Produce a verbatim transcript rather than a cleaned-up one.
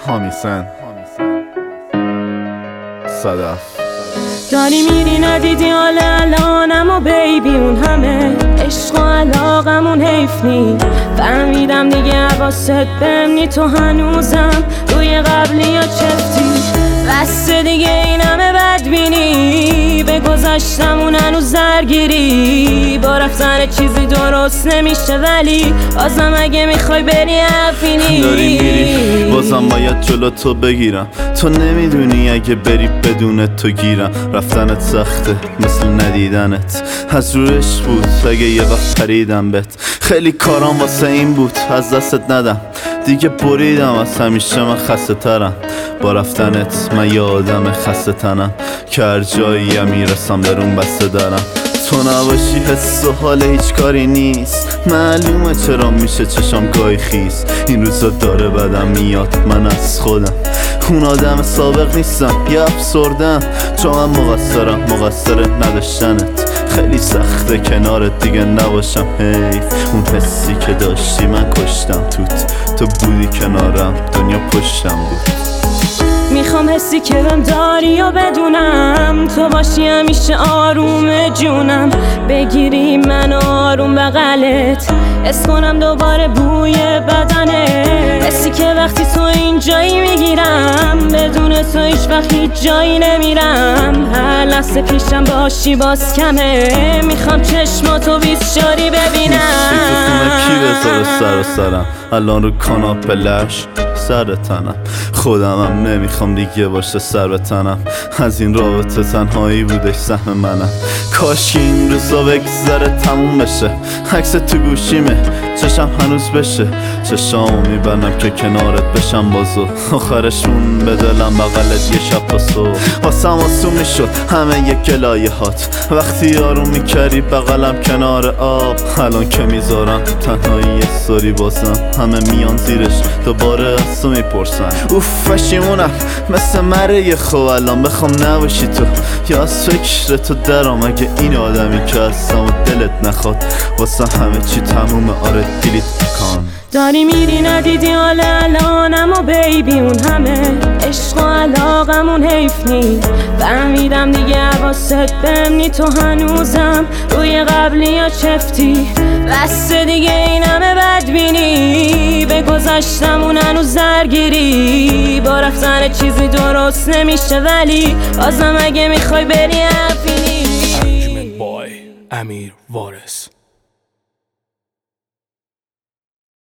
هامیسن صدف داری میری ندیدی حال الانم و بیبی اون همه عشق و علاقمون حیف نی فهمیدم دیگه حواست بمنی تو هنوزم روی قبلی یا چفتی بس دیگه این همه بدبینی به گذشتمون هنوز درگیری با رفتن چیزی درست نمیشه ولی بازم اگه میخوای بری عفینی داری میری بازم باید جلو تو بگیرم تو نمیدونی اگه بری بدون تو گیرم رفتنت سخته مثل ندیدنت از روش بود اگه یه وقت پریدم بهت خیلی کارام واسه این بود از دستت ندم دیگه بریدم از همیشه من خسته ترم با رفتنت من یه آدم خسته تنم که هر جایی میرسم درون بسته دارم تو نباشی حس و حال هیچ کاری نیست معلومه چرا میشه چشام گاهی خیس این روزا داره بدم میاد من از خودم اون آدم سابق نیستم یه افسردم چون من مقصرم مقصر نداشتنت خیلی سخته کنارت دیگه نباشم حیف اون حسی که داشتی من کشتم توت تو بودی کنارم دنیا پشتم بود میخوام حسی که بهم داری و بدونم تو باشی همیشه آروم جونم بگیری من آروم بغلت حس کنم دوباره بوی بدنه حسی که وقتی تو اینجایی میگیرم بدون تو هیچ وقت هیچ جایی نمیرم هر لحظه پیشم باشی باز کمه میخوام چشماتو بیسچاری ببینم کی بذاره سر و سرم الان رو کاناپه لش سر تنم خودمم نمیخوام دیگه باشه سر به تنم از این رابطه تنهایی بودش سهم منم کاش این روزا بگذره تموم بشه عکس تو گوشیمه چشم هنوز بشه چشامو میبندم که کنارت بشم بازو آخرشون به دلم بغلت یه شب تا صبح واسم آسون میشد همه یک لایه هات وقتی آروم میکردی بغلم کنار آب الان که میذارم تنهایی یه ساری بازم همه میان زیرش دوباره از تو میپرسن اوف پشیمونم مثل مره خوب الان بخوام نباشی تو یا از فکر تو درام اگه این آدمی که هستم و دلت نخواد واسه همه چی تمومه آره دیلیت کن داری میری ندیدی حال الانم و بیبی اون همه عشق و علاقمون حیف نی فهمیدم دیگه حواست بمنی تو هنوزم روی قبلی یا چفتی بس دیگه این همه بدبینی به گذشتمون هنوز درگیری با رفتن چیزی درست نمیشه ولی بازم اگه میخوای بری عفینی بای امیر وارث